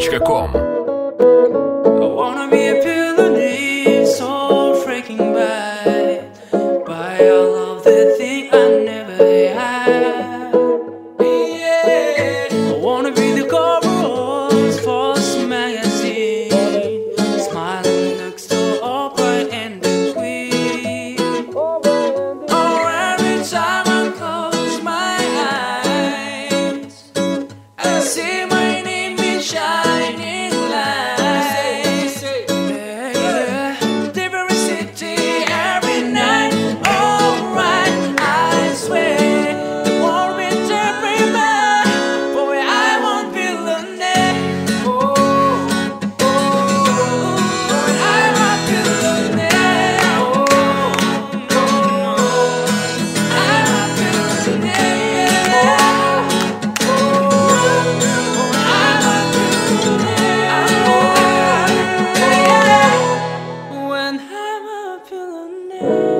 podster.com. I wanna be a billionaire, so freaking bad. Buy all of the thing I never had. Yeah. I wanna be the cover of False magazine, smiling next to Oprah and the Queen. Oh, every time I close my eyes, I see my name in shining lights. Yeah. Different city every night. Alright, I swear the world will turn me back. Boy, I won't be lonely. Boy, I won't be lonely. I won't be lonely. When I'm a billionaire.